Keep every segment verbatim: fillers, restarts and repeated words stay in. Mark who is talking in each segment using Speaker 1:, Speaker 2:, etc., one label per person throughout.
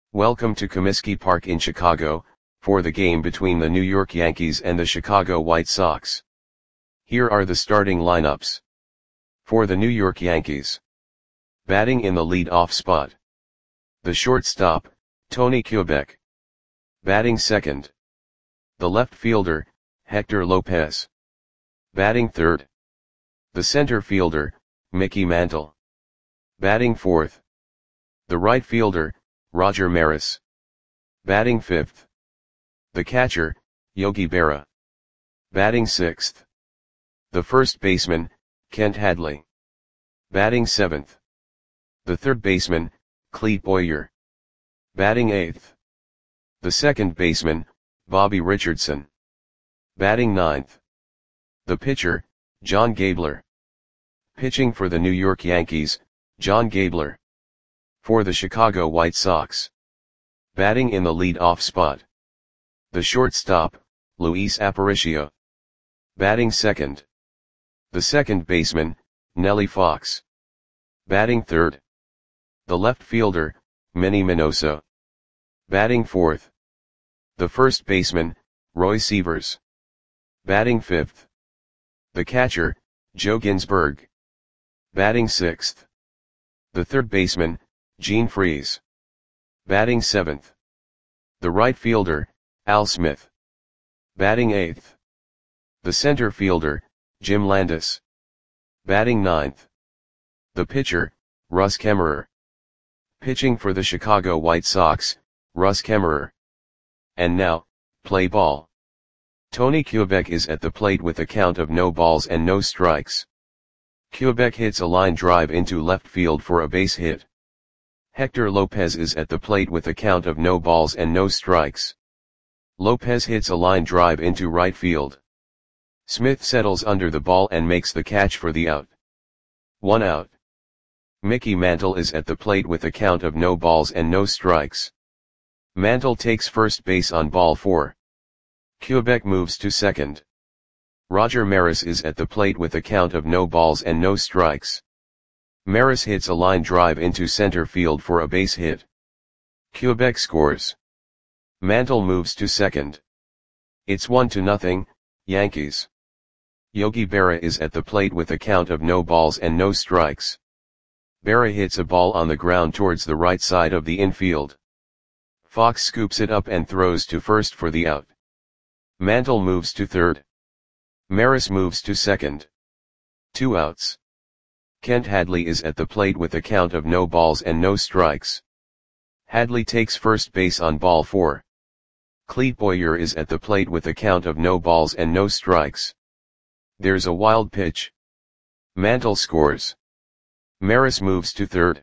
Speaker 1: Welcome to Comiskey Park in Chicago, for the game between the New York Yankees and the Chicago White Sox. Here are the starting lineups. For the New York Yankees. Batting in the lead-off spot. The shortstop, Tony Kubek. Batting second. The left fielder, Hector Lopez. Batting third. The center fielder, Mickey Mantle. Batting fourth. The right fielder, Roger Maris. Batting fifth. The catcher, Yogi Berra. Batting sixth. The first baseman, Kent Hadley. Batting seventh. The third baseman, Clete Boyer. Batting eighth. The second baseman, Bobby Richardson. Batting ninth. The pitcher, John Gabler. Pitching for the New York Yankees, John Gabler. For the Chicago White Sox. Batting in the lead-off spot. The shortstop, Luis Aparicio. Batting second. The second baseman, Nellie Fox. Batting third. The left fielder, Manny Minoso. Batting fourth. The first baseman, Roy Sievers. Batting fifth. The catcher, Joe Ginsberg. Batting sixth. The third baseman, Gene Freese. Batting seventh. The right fielder, Al Smith. Batting eighth. The center fielder, Jim Landis. Batting ninth. The pitcher, Russ Kemmerer. Pitching for the Chicago White Sox, Russ Kemmerer. And now, play ball. Tony Kubek is at the plate with a count of no balls and no strikes. Kubek hits a line drive into left field for a base hit. Hector Lopez is at the plate with a count of no balls and no strikes. Lopez hits a line drive into right field. Smith settles under the ball and makes the catch for the out. One out. Mickey Mantle is at the plate with a count of no balls and no strikes. Mantle takes first base on ball four. Kubek moves to second. Roger Maris is at the plate with a count of no balls and no strikes. Maris hits a line drive into center field for a base hit. Kubek scores. Mantle moves to second. It's one to nothing, Yankees. Yogi Berra is at the plate with a count of no balls and no strikes. Berra hits a ball on the ground towards the right side of the infield. Fox scoops it up and throws to first for the out. Mantle moves to third. Maris moves to second. Two outs. Kent Hadley is at the plate with a count of no balls and no strikes. Hadley takes first base on ball four. Clete Boyer is at the plate with a count of no balls and no strikes. There's a wild pitch. Mantle scores. Maris moves to third.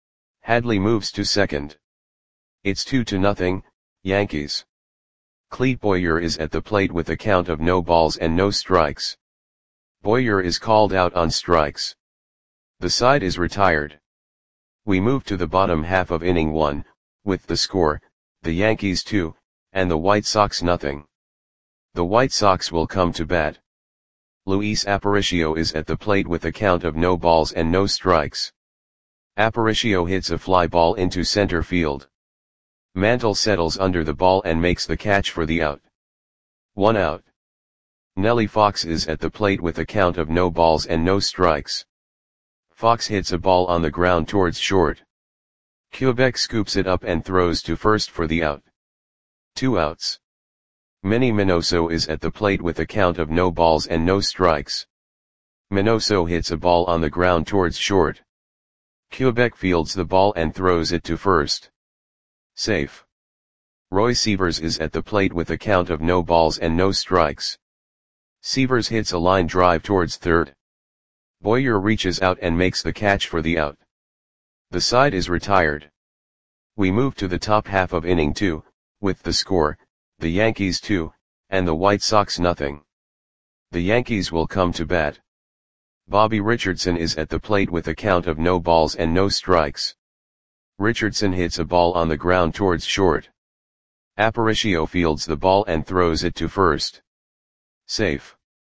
Speaker 1: Hadley moves to second. It's two to nothing, Yankees. Clete Boyer is at the plate with a count of no balls and no strikes. Boyer is called out on strikes. The side is retired. We move to the bottom half of inning one, with the score, the Yankees two, and the White Sox nothing. The White Sox will come to bat. Luis Aparicio is at the plate with a count of no balls and no strikes. Aparicio hits a fly ball into center field. Mantle settles under the ball and makes the catch for the out. One out. Nellie Fox is at the plate with a count of no balls and no strikes. Fox hits a ball on the ground towards short. Kubek scoops it up and throws to first for the out. Two outs. Manny Minoso is at the plate with a count of no balls and no strikes. Minoso hits a ball on the ground towards short. Kubek fields the ball and throws it to first. Safe. Roy Sievers is at the plate with a count of no balls and no strikes. Sievers hits a line drive towards third. Boyer reaches out and makes the catch for the out. The side is retired. We move to the top half of inning two, with the score, the Yankees two, and the White Sox nothing. The Yankees will come to bat. Bobby Richardson is at the plate with a count of no balls and no strikes. Richardson hits a ball on the ground towards short. Aparicio fields the ball and throws it to first. Safe.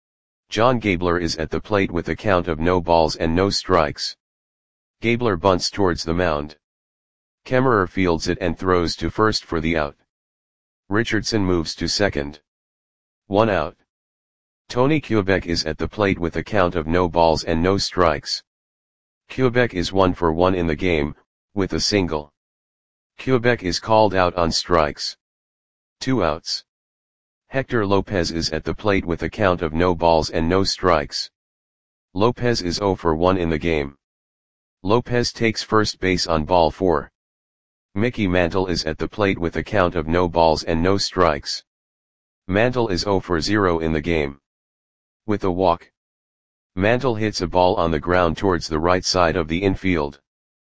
Speaker 1: John Gabler is at the plate with a count of no balls and no strikes. Gabler bunts towards the mound. Kemmerer fields it and throws to first for the out. Richardson moves to second. One out. Tony Quebec is at the plate with a count of no balls and no strikes. Quebec is one for one in the game, with a single. Quebec is called out on strikes. Two outs. Hector Lopez is at the plate with a count of no balls and no strikes. Lopez is zero for one in the game. Lopez takes first base on ball four. Mickey Mantle is at the plate with a count of no balls and no strikes. Mantle is zero for zero in the game. With a walk, Mantle hits a ball on the ground towards the right side of the infield.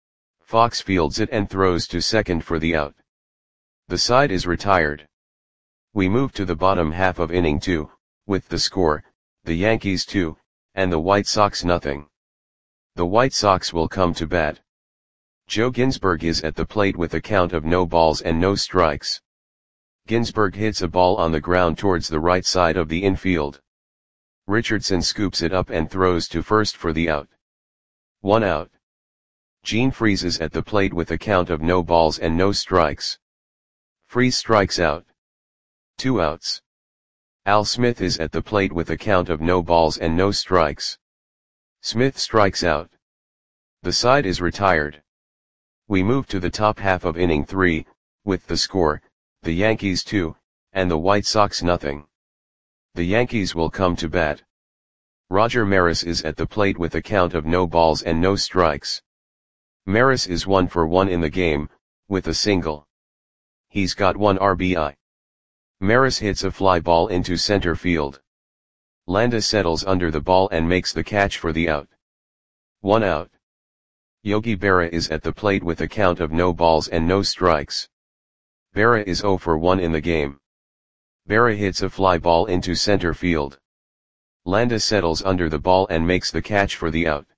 Speaker 1: Fox fields it and throws to second for the out. The side is retired. We move to the bottom half of inning two, with the score, the Yankees two, and the White Sox nothing. The White Sox will come to bat. Joe Ginsberg is at the plate with a count of no balls and no strikes. Ginsberg hits a ball on the ground towards the right side of the infield. Richardson scoops it up and throws to first for the out. One out. Gene Freese is at the plate with a count of no balls and no strikes. Freese strikes out. Two outs. Al Smith is at the plate with a count of no balls and no strikes. Smith strikes out. The side is retired. We move to the top half of inning three, with the score, the Yankees two, and the White Sox nothing. The Yankees will come to bat. Roger Maris is at the plate with a count of no balls and no strikes. Maris is one for one in the game, with a single. He's got one R B I. Maris hits a fly ball into center field. Landis settles under the ball and makes the catch for the out. One out. Yogi Berra is at the plate with a count of no balls and no strikes. Berra is zero for one in the game. Berra hits a fly ball into center field. Landis settles under the ball and makes the catch for the out.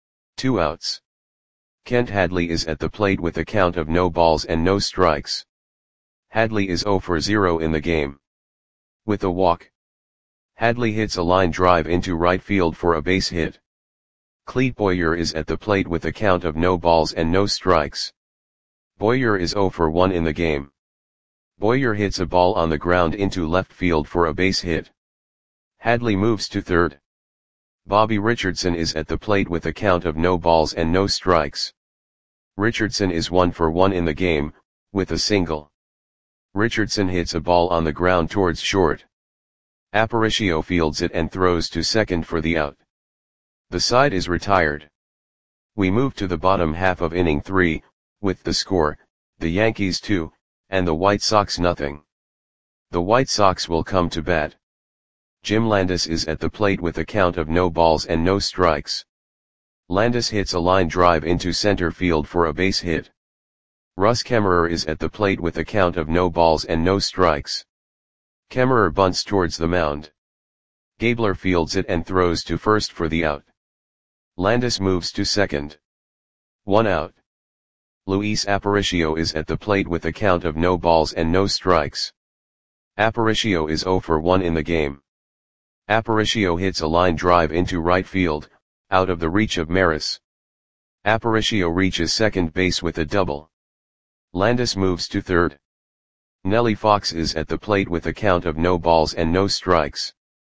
Speaker 1: Two outs. Kent Hadley is at the plate with a count of no balls and no strikes. Hadley is zero for zero in the game. With a walk, Hadley hits a line drive into right field for a base hit. Clete Boyer is at the plate with a count of no balls and no strikes. Boyer is zero for one in the game. Boyer hits a ball on the ground into left field for a base hit. Hadley moves to third. Bobby Richardson is at the plate with a count of no balls and no strikes. Richardson is one for one in the game, with a single. Richardson hits a ball on the ground towards short. Aparicio fields it and throws to second for the out. The side is retired. We move to the bottom half of inning three, with the score, the Yankees two, and the White Sox nothing. The White Sox will come to bat. Jim Landis is at the plate with a count of no balls and no strikes. Landis hits a line drive into center field for a base hit. Russ Kemmerer is at the plate with a count of no balls and no strikes. Kemmerer bunts towards the mound. Gabler fields it and throws to first for the out. Landis moves to second. One out. Luis Aparicio is at the plate with a count of no balls and no strikes. Aparicio is zero for one in the game. Aparicio hits a line drive into right field, out of the reach of Maris. Aparicio reaches second base with a double. Landis moves to third. Nellie Fox is at the plate with a count of no balls and no strikes.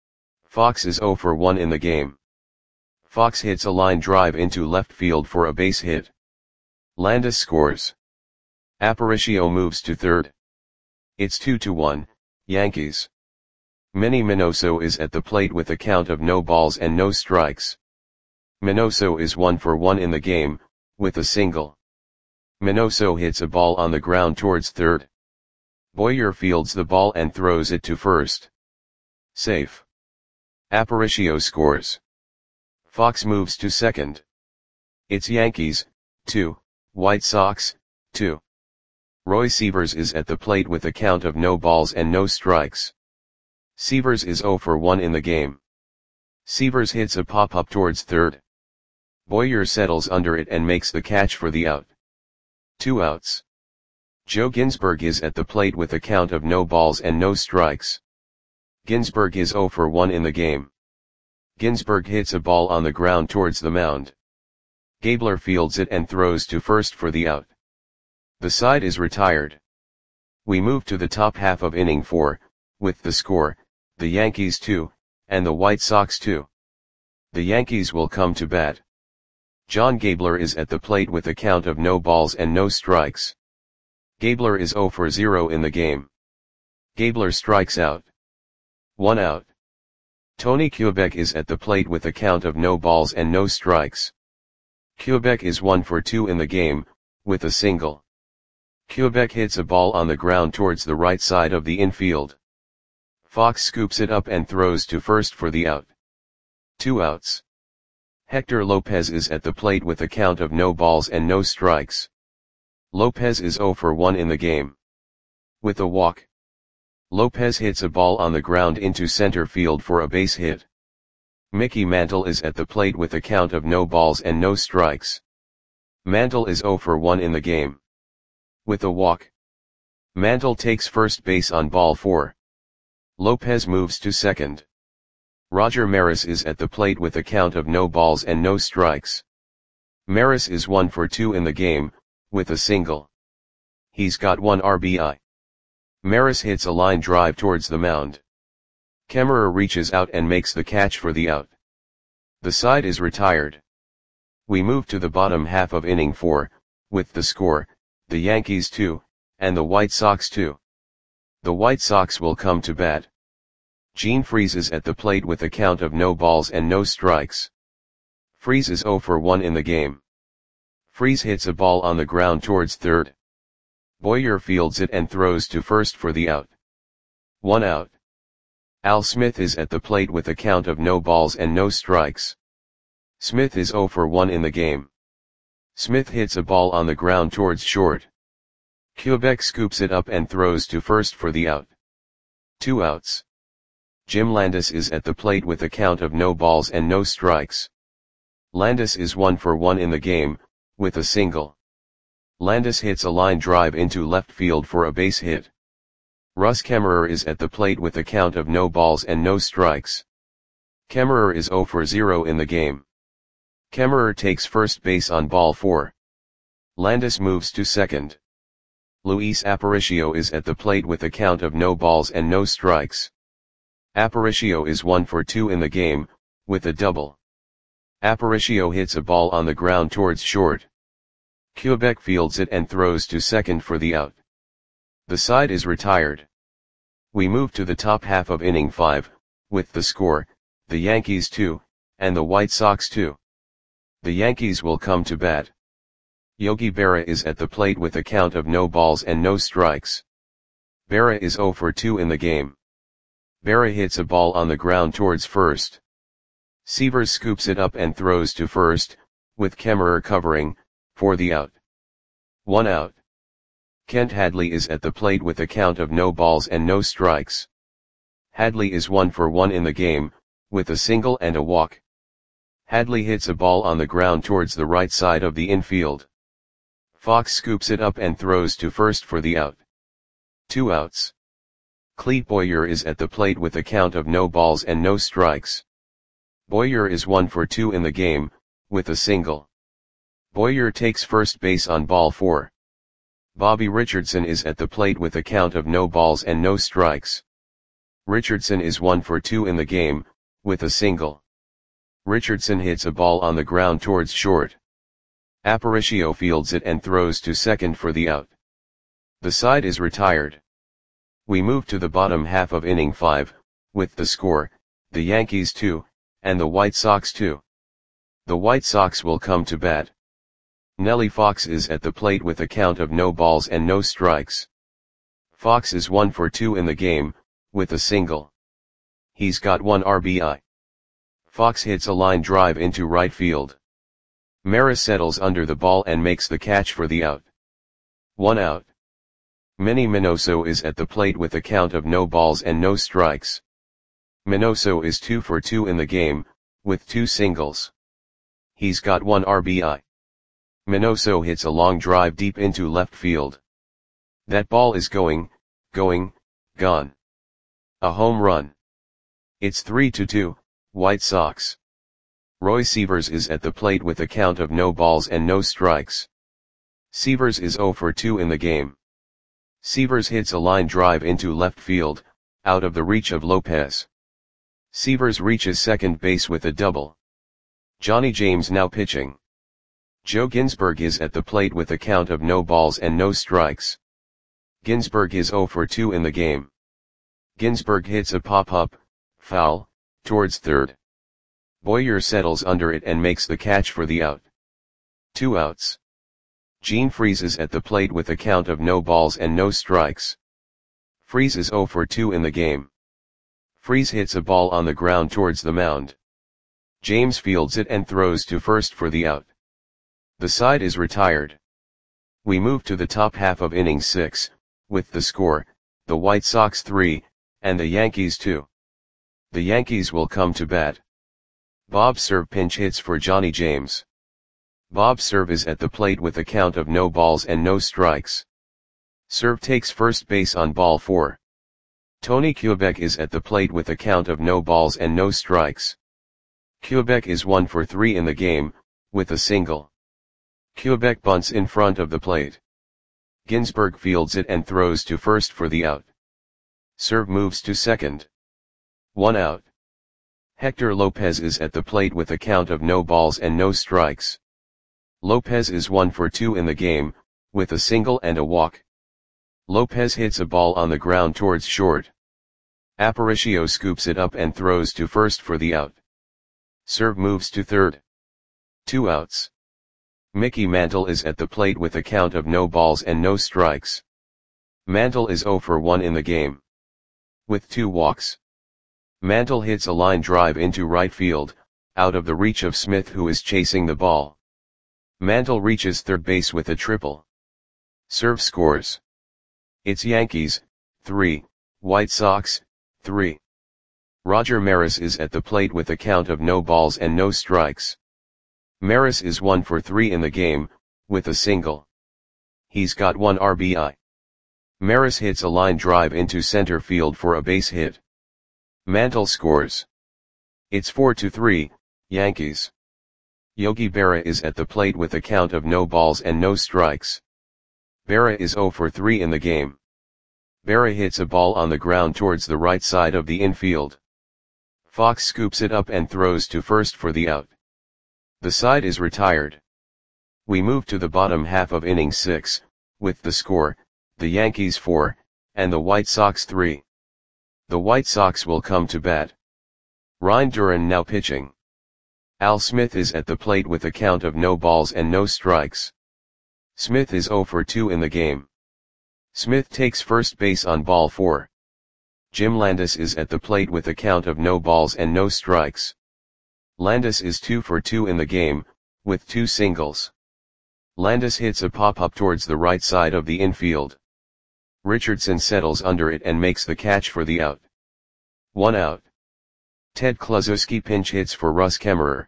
Speaker 1: Fox is zero for one in the game. Fox hits a line drive into left field for a base hit. Landis scores. Aparicio moves to third. It's two to one, Yankees. Manny Minoso is at the plate with a count of no balls and no strikes. Minoso is one for one in the game, with a single. Minoso hits a ball on the ground towards third. Boyer fields the ball and throws it to first. Safe. Aparicio scores. Fox moves to second. It's Yankees, two, White Sox, two. Roy Sievers is at the plate with a count of no balls and no strikes. Sievers is zero for one in the game. Sievers hits a pop-up towards third. Boyer settles under it and makes the catch for the out. Two outs. Joe Ginsberg is at the plate with a count of no balls and no strikes. Ginsberg is zero for one in the game. Ginsberg hits a ball on the ground towards the mound. Gabler fields it and throws to first for the out. The side is retired. We move to the top half of inning four, with the score, the Yankees two, and the White Sox two. The Yankees will come to bat. John Gabler is at the plate with a count of no balls and no strikes. Gabler is zero for zero in the game. Gabler strikes out. One out. Tony Kubek is at the plate with a count of no balls and no strikes. Kubek is one for two in the game, with a single. Kubek hits a ball on the ground towards the right side of the infield. Fox scoops it up and throws to first for the out. Two outs. Hector Lopez is at the plate with a count of no balls and no strikes. Lopez is zero for one in the game. With a walk. Lopez hits a ball on the ground into center field for a base hit. Mickey Mantle is at the plate with a count of no balls and no strikes. Mantle is zero for one in the game. With a walk. Mantle takes first base on ball four. Lopez moves to second. Roger Maris is at the plate with a count of no balls and no strikes. Maris is one for two in the game, with a single. He's got one R B I. Maris hits a line drive towards the mound. Kemmerer reaches out and makes the catch for the out. The side is retired. We move to the bottom half of inning four, with the score, the Yankees two, and the White Sox two. The White Sox will come to bat. Gene Freese is at the plate with a count of no balls and no strikes. Freese is zero for one in the game. Freese hits a ball on the ground towards third. Boyer fields it and throws to first for the out. One out. Al Smith is at the plate with a count of no balls and no strikes. Smith is zero for one in the game. Smith hits a ball on the ground towards short. Kubek scoops it up and throws to first for the out. Two outs. Jim Landis is at the plate with a count of no balls and no strikes. Landis is one for one in the game, with a single. Landis hits a line drive into left field for a base hit. Russ Kemmerer is at the plate with a count of no balls and no strikes. Kemmerer is zero for zero in the game. Kemmerer takes first base on ball four. Landis moves to second. Luis Aparicio is at the plate with a count of no balls and no strikes. Aparicio is one for two in the game, with a double. Aparicio hits a ball on the ground towards short. Kubek fields it and throws to second for the out. The side is retired. We move to the top half of inning five, with the score, the Yankees two, and the White Sox two. The Yankees will come to bat. Yogi Berra is at the plate with a count of no balls and no strikes. Berra is zero for two in the game. Berra hits a ball on the ground towards first. Severs scoops it up and throws to first, with Kemmerer covering, for the out. One out. Kent Hadley is at the plate with a count of no balls and no strikes. Hadley is one for one in the game, with a single and a walk. Hadley hits a ball on the ground towards the right side of the infield. Fox scoops it up and throws to first for the out. Two outs. Clete Boyer is at the plate with a count of no balls and no strikes. Boyer is one for two in the game, with a single. Boyer takes first base on ball four. Bobby Richardson is at the plate with a count of no balls and no strikes. Richardson is one for two in the game, with a single. Richardson hits a ball on the ground towards short. Aparicio fields it and throws to second for the out. The side is retired. We move to the bottom half of inning five, with the score, the Yankees two, and the White Sox two. The White Sox will come to bat. Nellie Fox is at the plate with a count of no balls and no strikes. Fox is one for two in the game, with a single. He's got one R B I. Fox hits a line drive into right field. Maris settles under the ball and makes the catch for the out. One out. Manny Minoso is at the plate with a count of no balls and no strikes. Minoso is two for two in the game, with two singles. He's got one R B I. Minoso hits a long drive deep into left field. That ball is going, going, gone. A home run. It's three to two, White Sox. Roy Severs is at the plate with a count of no balls and no strikes. Sievers is zero for two in the game. Sievers hits a line drive into left field, out of the reach of Lopez. Sievers reaches second base with a double. Johnny James now pitching. Joe Ginsberg is at the plate with a count of no balls and no strikes. Ginsberg is zero for two in the game. Ginsberg hits a pop-up, foul, towards third. Boyer settles under it and makes the catch for the out. Two outs. Gene Freese is at the plate with a count of no balls and no strikes. Freese is zero for two in the game. Freese hits a ball on the ground towards the mound. James fields it and throws to first for the out. The side is retired. We move to the top half of inning six, with the score, the White Sox three, and the Yankees two. The Yankees will come to bat. Bob Cerv pinch hits for Johnny James. Bob Cerv is at the plate with a count of no balls and no strikes. Cerv takes first base on ball four. Tony Kubek is at the plate with a count of no balls and no strikes. Kubek is one for three in the game, with a single. Kubek bunts in front of the plate. Ginsberg fields it and throws to first for the out. Cerv moves to second. One out. Hector Lopez is at the plate with a count of no balls and no strikes. Lopez is one for two in the game, with a single and a walk. Lopez hits a ball on the ground towards short. Aparicio scoops it up and throws to first for the out. Cerv moves to third. Two outs. Mickey Mantle is at the plate with a count of no balls and no strikes. Mantle is zero for one in the game. With two walks. Mantle hits a line drive into right field, out of the reach of Smith who is chasing the ball. Mantle reaches third base with a triple. Cerv scores. It's Yankees, three, White Sox, three. Roger Maris is at the plate with a count of no balls and no strikes. Maris is one for three in the game, with a single. He's got one R B I. Maris hits a line drive into center field for a base hit. Mantle scores. It's four to three, Yankees. Yogi Berra is at the plate with a count of no balls and no strikes. Berra is zero for three in the game. Berra hits a ball on the ground towards the right side of the infield. Fox scoops it up and throws to first for the out. The side is retired. We move to the bottom half of inning six, with the score, the Yankees four, and the White Sox three. The White Sox will come to bat. Ryan Duran now pitching. Al Smith is at the plate with a count of no balls and no strikes. Smith is zero for two in the game. Smith takes first base on ball four. Jim Landis is at the plate with a count of no balls and no strikes. Landis is two for two in the game, with two singles. Landis hits a pop-up towards the right side of the infield. Richardson settles under it and makes the catch for the out. One out. Ted Kluszewski pinch hits for Russ Kemmerer.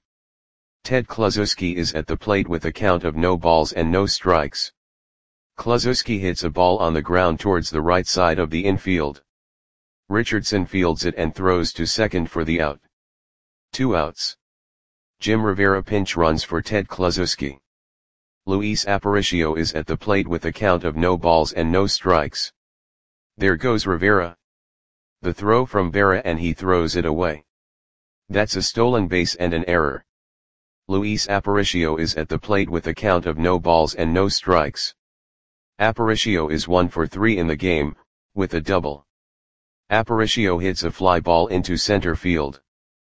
Speaker 1: Ted Kluszewski is at the plate with a count of no balls and no strikes. Kluszewski hits a ball on the ground towards the right side of the infield. Richardson fields it and throws to second for the out. Two outs. Jim Rivera pinch runs for Ted Kluszewski. Luis Aparicio is at the plate with a count of no balls and no strikes. There goes Rivera. The throw from Berra and he throws it away. That's a stolen base and an error. Luis Aparicio is at the plate with a count of no balls and no strikes. Aparicio is one for three in the game, with a double. Aparicio hits a fly ball into center field.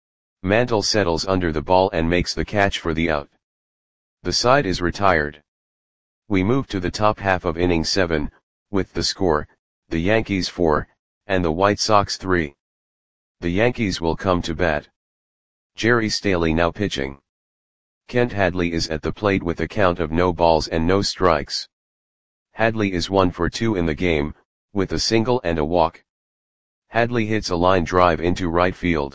Speaker 1: Mantle settles under the ball and makes the catch for the out. The side is retired. We move to the top half of inning seven, with the score, the Yankees four, and the White Sox three. The Yankees will come to bat. Jerry Staley now pitching. Kent Hadley is at the plate with a count of no balls and no strikes. Hadley is one for two in the game, with a single and a walk. Hadley hits a line drive into right field.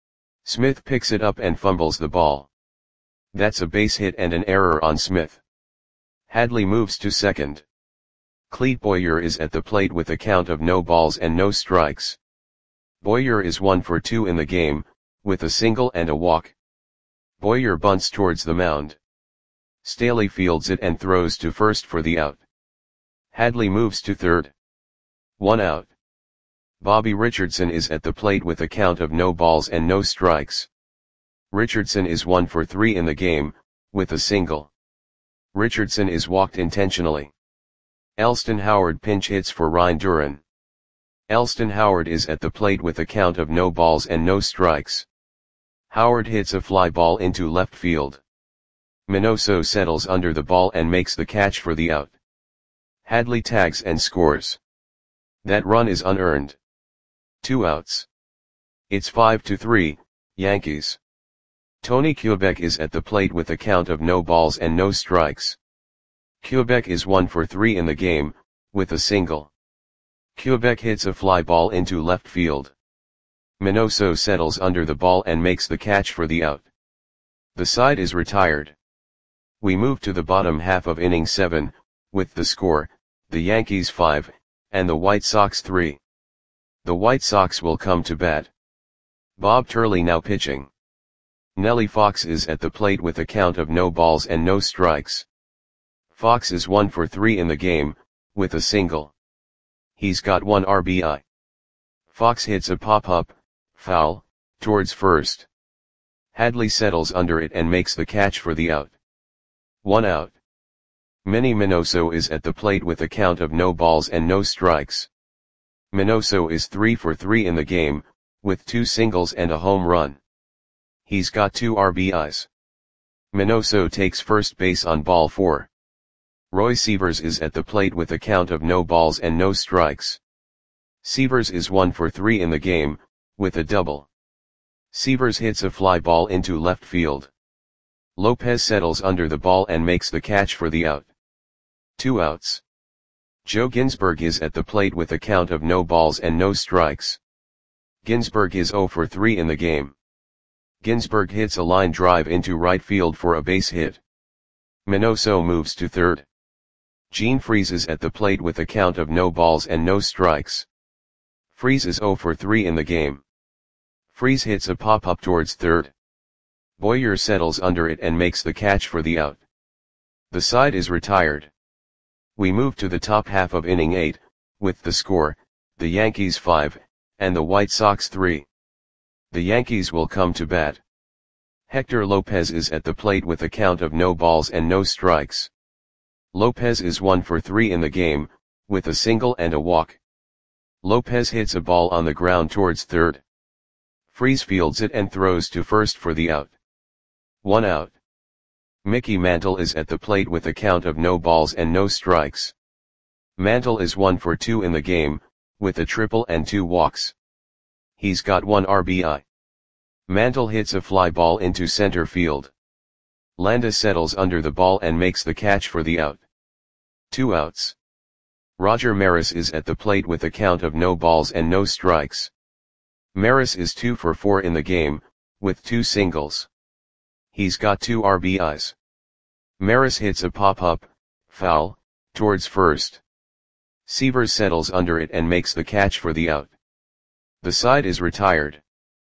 Speaker 1: Smith picks it up and fumbles the ball. That's a base hit and an error on Smith. Hadley moves to second. Clete Boyer is at the plate with a count of no balls and no strikes. Boyer is one for two in the game, with a single and a walk. Boyer bunts towards the mound. Staley fields it and throws to first for the out. Hadley moves to third. One out. Bobby Richardson is at the plate with a count of no balls and no strikes. Richardson is one for three in the game, with a single. Richardson is walked intentionally. Elston Howard pinch hits for Ryan Duran. Elston Howard is at the plate with a count of no balls and no strikes. Howard hits a fly ball into left field. Minoso settles under the ball and makes the catch for the out. Hadley tags and scores. That run is unearned. Two outs. It's five to three, Yankees. Tony Quebec is at the plate with a count of no balls and no strikes. Quebec is one for three in the game, with a single. Quebec hits a fly ball into left field. Minoso settles under the ball and makes the catch for the out. The side is retired. We move to the bottom half of inning seven, with the score, the Yankees five, and the White Sox three. The White Sox will come to bat. Bob Turley now pitching. Nellie Fox is at the plate with a count of no balls and no strikes. Fox is one for three in the game, with a single. He's got one R B I. Fox hits a pop-up, foul, towards first. Hadley settles under it and makes the catch for the out. One out. Manny Minoso is at the plate with a count of no balls and no strikes. Minoso is three for three in the game, with two singles and a home run. He's got two R B Is. Minoso takes first base on ball four. Roy Sievers is at the plate with a count of no balls and no strikes. Sievers is one for three in the game, with a double. Sievers hits a fly ball into left field. Lopez settles under the ball and makes the catch for the out. Two outs. Joe Ginsberg is at the plate with a count of no balls and no strikes. Ginsberg is zero for three in the game. Ginsberg hits a line drive into right field for a base hit. Minoso moves to third. Gene Freese is at the plate with a count of no balls and no strikes. Freese is zero for three in the game. Freese hits a pop-up towards third. Boyer settles under it and makes the catch for the out. The side is retired. We move to the top half of inning eight, with the score, the Yankees five, and the White Sox three. The Yankees will come to bat. Hector Lopez is at the plate with a count of no balls and no strikes. Lopez is one for three in the game, with a single and a walk. Lopez hits a ball on the ground towards third. Freese fields it and throws to first for the out. One out. Mickey Mantle is at the plate with a count of no balls and no strikes. Mantle is one for two in the game, with a triple and two walks. He's got one R B I. Mantle hits a fly ball into center field. Landis settles under the ball and makes the catch for the out. Two outs. Roger Maris is at the plate with a count of no balls and no strikes. Maris is two for four in the game, with two singles. He's got two R B Is. Maris hits a pop-up, foul, towards first. Sievers settles under it and makes the catch for the out. The side is retired.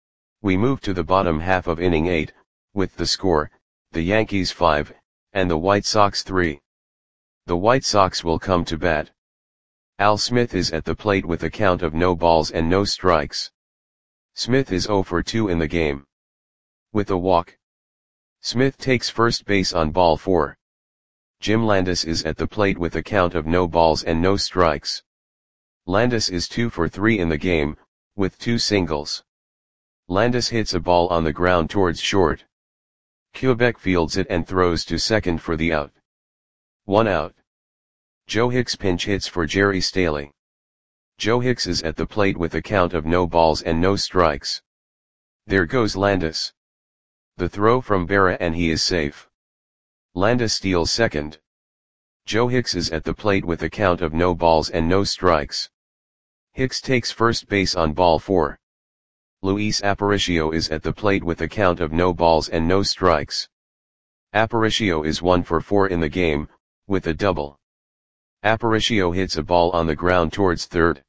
Speaker 1: We move to the bottom half of inning eight, with the score, the Yankees five, and the White Sox three. The White Sox will come to bat. Al Smith is at the plate with a count of no balls and no strikes. Smith is zero for two in the game. With a walk. Smith takes first base on ball four. Jim Landis is at the plate with a count of no balls and no strikes. Landis is two for three in the game, with two singles. Landis hits a ball on the ground towards short. Quebec fields it and throws to second for the out. One out. Joe Hicks pinch hits for Jerry Staley. Joe Hicks is at the plate with a count of no balls and no strikes. There goes Landis. The throw from Berra and he is safe. Landis steals second. Joe Hicks is at the plate with a count of no balls and no strikes. Hicks takes first base on ball four. Luis Aparicio is at the plate with a count of no balls and no strikes. Aparicio is one for four in the game, with a double. Aparicio hits a ball on the ground towards third.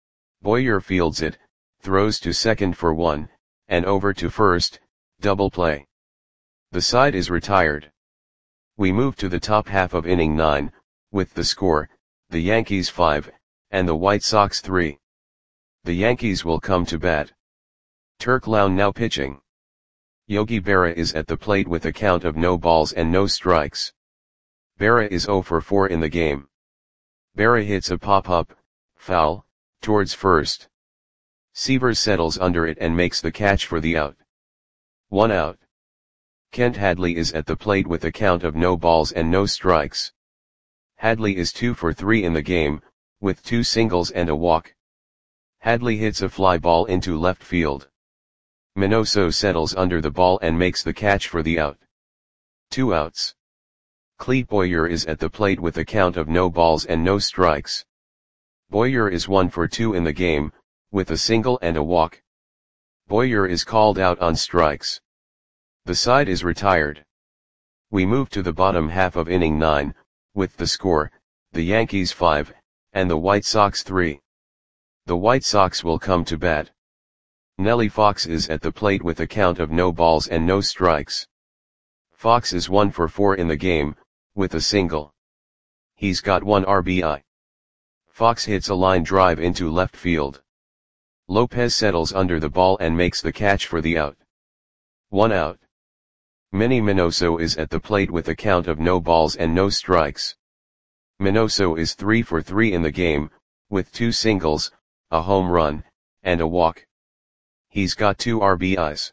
Speaker 1: Boyer fields it, throws to second for one, and over to first, double play. The side is retired. We move to the top half of inning nine, with the score, the Yankees five, and the White Sox three. The Yankees will come to bat. Turk Lown now pitching. Yogi Berra is at the plate with a count of no balls and no strikes. Berra is zero for four in the game. Berra hits a pop-up, foul, towards first. Seavers settles under it and makes the catch for the out. One out. Kent Hadley is at the plate with a count of no balls and no strikes. Hadley is two for three in the game, with two singles and a walk. Hadley hits a fly ball into left field. Minoso settles under the ball and makes the catch for the out. Two outs. Clete Boyer is at the plate with a count of no balls and no strikes. Boyer is one for two in the game, with a single and a walk. Boyer is called out on strikes. The side is retired. We move to the bottom half of inning nine, with the score, the Yankees five, and the White Sox three. The White Sox will come to bat. Nellie Fox is at the plate with a count of no balls and no strikes. Fox is one for four in the game, with a single. He's got one R B I. Fox hits a line drive into left field. Lopez settles under the ball and makes the catch for the out. One out. Manny Minoso is at the plate with a count of no balls and no strikes. Minoso is three for three in the game, with two singles, a home run, and a walk. He's got two R B Is.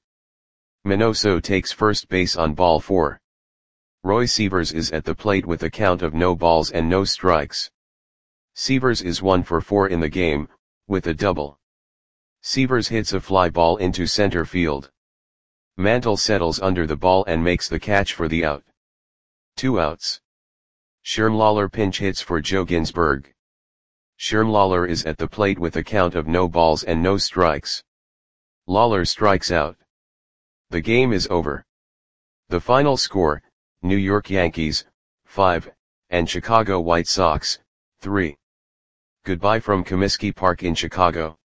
Speaker 1: Minoso takes first base on ball four. Roy Seavers is at the plate with a count of no balls and no strikes. Seavers is one for four in the game, with a double. Seavers hits a fly ball into center field. Mantle settles under the ball and makes the catch for the out. Two outs. Shermlawler pinch hits for Joe Ginsberg. Shermlawler is at the plate with a count of no balls and no strikes. Lawler strikes out. The game is over. The final score, New York Yankees, five, and Chicago White Sox, three. Goodbye from Comiskey Park in Chicago.